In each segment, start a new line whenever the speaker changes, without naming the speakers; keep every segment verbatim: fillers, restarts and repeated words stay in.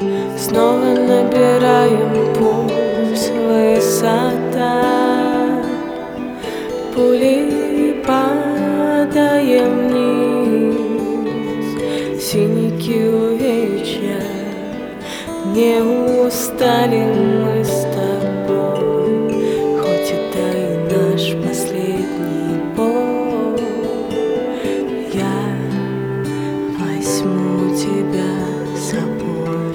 снова набираем пульс, высота. Пулей падаем вниз, синяки увечья. Не устали мы с тобой, хоть это и наш последний бой. Я возьму тебя с собой.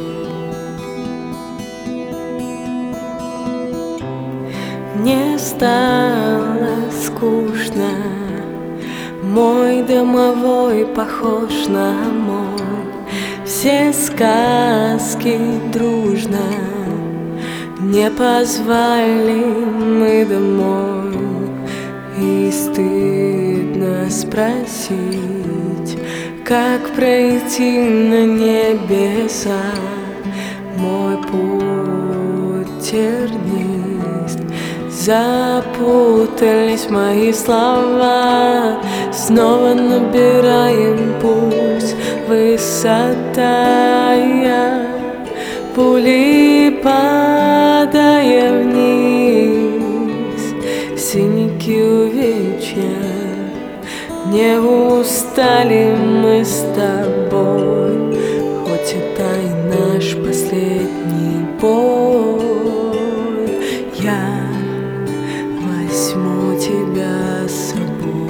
Мне стало скучно, мой домовой похож на мой. Все сказки дружно не позвали мы домой. И стыдно спросить, как пройти на небеса. Мой путь тернист, запутались мои слова. Снова набираем пульс, высота. Я пулей падаем вниз, синяки увечья. Не устали мы с тобой, хоть это и наш последний бой. Я возьму тебя с собой.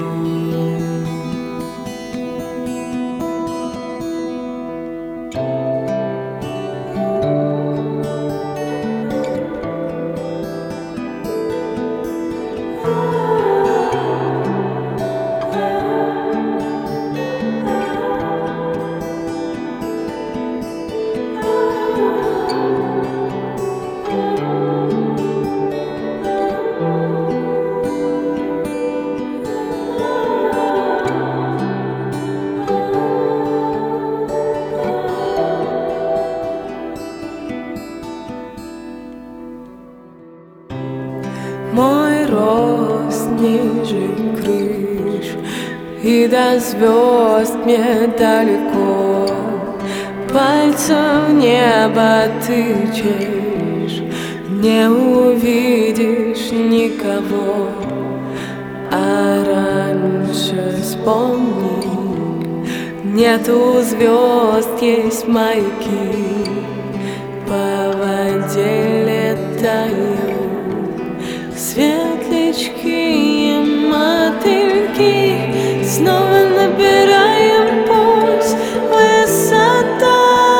Мой рост ниже крыш, и до звезд мне далеко. Пальцем в небо тычешь, не увидишь никого. А раньше вспомни, нету звезд, есть маяки. По воде летают светлячки и мотыльки. Снова набираем пульс, высота.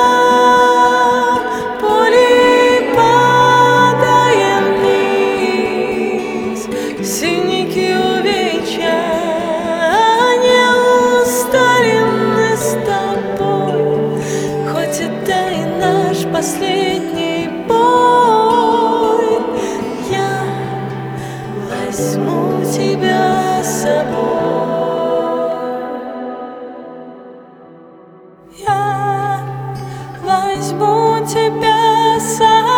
Пулей падаем вниз, синяки увечья. Не устали мы с тобой, хоть это и наш последний бой. Я возьму тебя с собой. Я возьму тебя с собой.